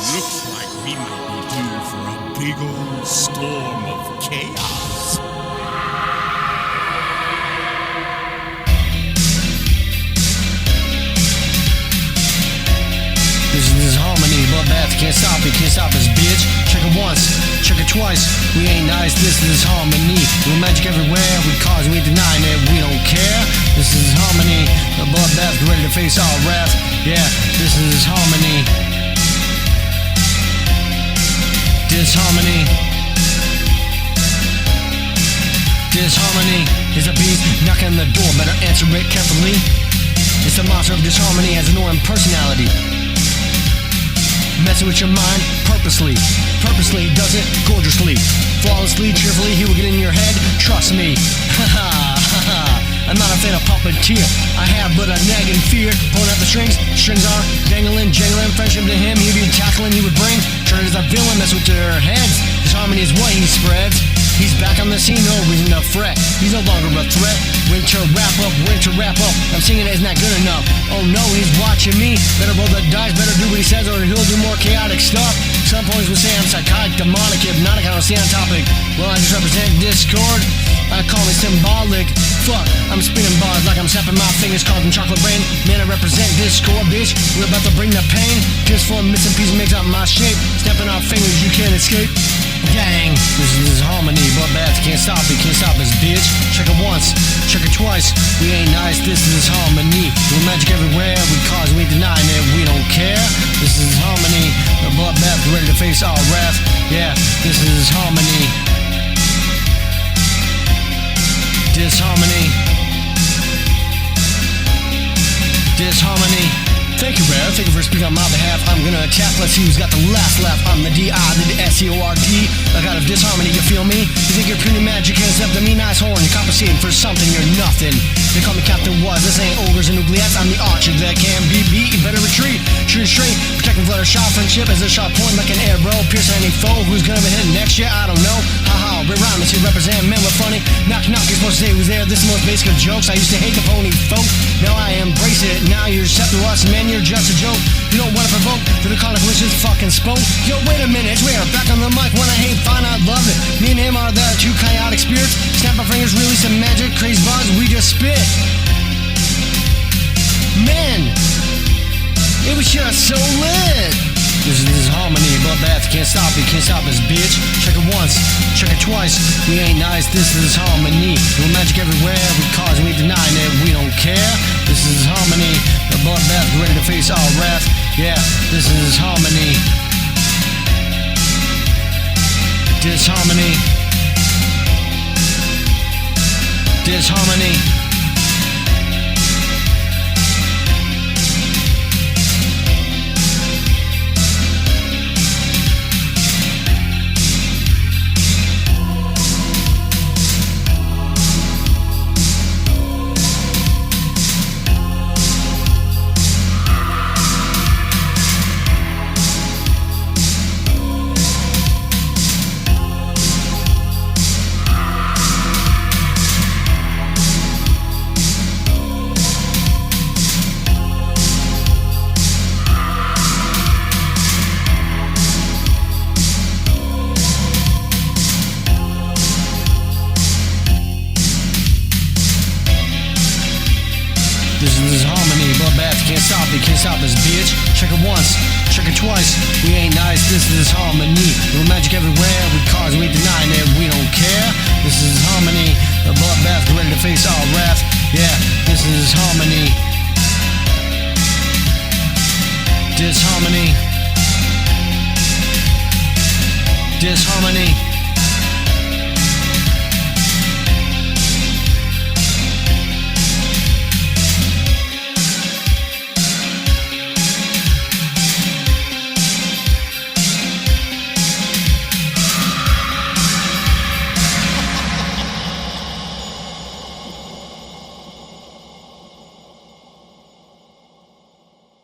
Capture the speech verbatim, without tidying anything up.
Looks like we might be due for a big old storm of chaos. This is harmony, bloodbath, can't stop it, can't stop us, bitch. Check it once, check it twice, we ain't nice, this is harmony. We're magic everywhere, we cause, we ain't denying it, we don't care. This is harmony, the bloodbath, ready to face all wrath. Yeah, this is harmony. Disharmony. Disharmony is a beast knocking on the door, better answer it carefully. It's the monster of disharmony, has an annoying personality. Messing with your mind purposely, purposely does it gorgeously, flawlessly, cheerfully, he will get in your head, trust me. Haha, haha. I'm not a fan of puppeteer, I have but a nagging fear, pulling out the strings, strings are dangling, jangling, friendship to him, he'd be tackling, he would bring, turn as a villain, mess with their heads, disharmony is what he spreads. He's back on the scene, no reason to fret. He's no longer a threat. Winter wrap up, winter wrap up. I'm singing it is not good enough. Oh no, he's watching me. Better roll the dice, better do what he says, or he'll do more chaotic stuff. Some points would say I'm psychotic, demonic, hypnotic. I don't stay on topic. Well, I just represent discord. I call me symbolic. Fuck, I'm spinning bars like I'm snapping my fingers, causing chocolate rain. Man, I represent discord, bitch. We're about to bring the pain. Just for a missing piece makes out my shape. Snapping our fingers, you can't escape. Gang, this is harmony, bloodbath, can't stop it, can't stop us, bitch. Check it once, check it twice, we ain't nice, this is harmony. We're magic everywhere, we cause, we denying it, we don't care. This is harmony, the bloodbath, ready to face all wrath. Yeah, this is harmony. Disharmony. Disharmony. Thank you, Rare. Thank you for speaking on my behalf. I'm gonna attack. Let's see who's got the last laugh. I'm the D I, the S E O R D. I got a disharmony, you feel me? You think you're puny magic, can't step to me, nice horn. You're compensating for something, you're nothing. They call me Captain Was. This ain't ogres and oubliettes. I'm the archer that can be beat. You better retreat. Shoot straight. Protecting blood or shot. Friendship as a sharp point like an arrow. Piercing any foe. Who's gonna be hitting next year? I don't know. Haha, Ray Rhymes here represent men with funny. Knock knock, you're supposed to say who's there. This is the most basic of jokes. I used to hate the pony folk. Now I embrace it. Now you're set to us, man. You're just a joke. You don't wanna provoke. The Draconic Witch just fucking spoke. Yo, wait a minute. It's Rare. Back on the mic when I hate fine. I love it. Me and him are the two chaotic spirits. Snap our fingers, release some magic. Crazy buzz. We just spit. Man, it was just so lit. This is, this is harmony, bloodbath, can't stop it, can't stop us, bitch. Check it once, check it twice, we ain't nice, this is harmony. We're magic everywhere, we cause, we denying it, we don't care. This is harmony, the bloodbath, ready to face all wrath. Yeah, this is harmony. Disharmony. Disharmony. This is harmony, bloodbath, can't stop it, can't stop us, bitch. Check it once, check it twice, we ain't nice, this is harmony. We're magic everywhere, we cause, we denying it, we don't care. This is harmony, the bloodbath, ready to face all wrath. Yeah, this is harmony. Disharmony. Disharmony.